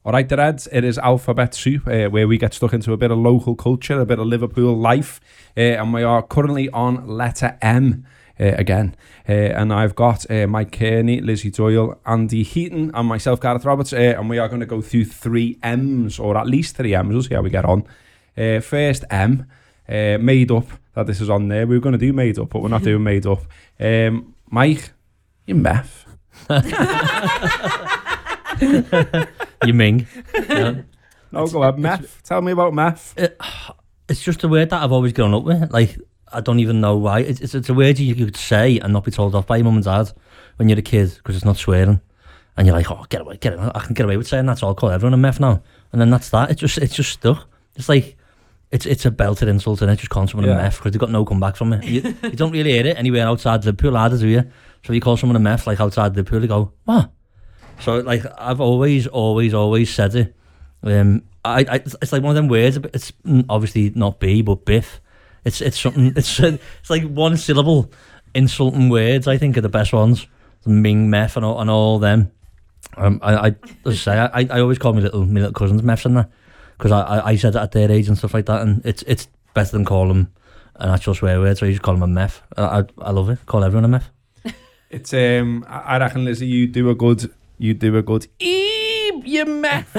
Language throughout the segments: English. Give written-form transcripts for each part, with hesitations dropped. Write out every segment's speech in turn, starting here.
All right, the Reds, it is Alphabet Soup, where we get stuck into a bit of local culture, a bit of Liverpool life, and we are currently on letter M again. And I've got Mike Kearney, Lizzie Doyle, Andy Heaton, and myself, Gareth Roberts, and we are going to go through 3 M's, or at least 3 M's. We'll see how we get on. First M, made up, that this is on there. We were going to do made up, but we're not doing made up. Mike, you meth. You ming. Yeah. No, go ahead. Meth. Tell me about meth. It's just a word that I've always grown up with. Like, I don't even know why. It's a word you could say and not be told off by your mum and dad when you're a kid, because it's not swearing. And you're like, oh, get away. I can get away with saying that, so I'll call everyone a meth now. And then that's that. It's just stuck. It's like, it's a belted insult, and it just calls someone a meth, because they've got no comeback from it. You don't really hear it anywhere outside Liverpool either, do you? So if you call someone a meth, like outside Liverpool, they go, what? So, like, I've always said it. It's like one of them words. It's obviously not B, but biff. It's something. It's like one syllable insulting words. I think are the best ones. Ming, meth, and all them. I always call my little cousins meths and that, because I said it at their age and stuff like that, and it's better than call them an actual swear word. So you just call them a meth. I love it. Call everyone a meth. It's I reckon, Lizzie, you do a good you meth.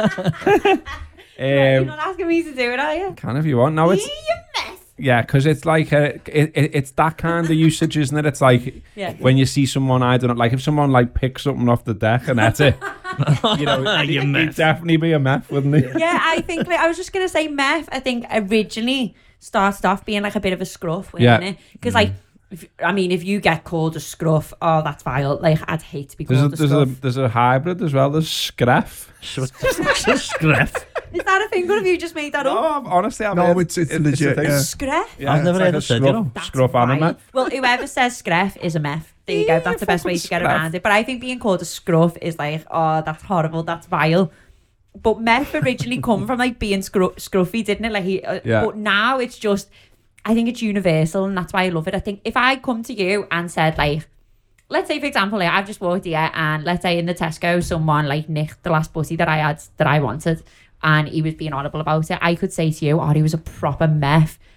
You're not asking me to do it, are you? Can if you want. No, it's you mess. Yeah, because it's like it's that kind of usage, isn't it? It's like when you see someone, I don't know, like if someone like picks something off the deck and that's it. You know, he'd definitely be a meth, wouldn't he? Yeah, I think I was just gonna say meth. I think originally started off being like a bit of a scruff, wasn't it? Because like. If you get called a scruff, oh, that's vile. Like, I'd hate to be called a scruff. There's a hybrid as well. There's scruff. Scruff. Is that a thing? Or have you just made that up? No, honestly, it's legit. Yeah. Scruff? Yeah, I've never heard it said, you know. Scruff and a meth. Well, whoever says scruff is a meth. There you go. That's the best way to get around it. But I think being called a scruff is like, oh, that's horrible. That's vile. But meth originally come from like being scruffy, didn't it? Like But now it's just... I think it's universal, and that's why I love it. I think if I come to you and said, like, let's say, for example, like, I've just walked here, and let's say in the Tesco, someone, like, nicked the last pussy that I had, that I wanted, and he was being horrible about it, I could say to you, oh, he was a proper meth.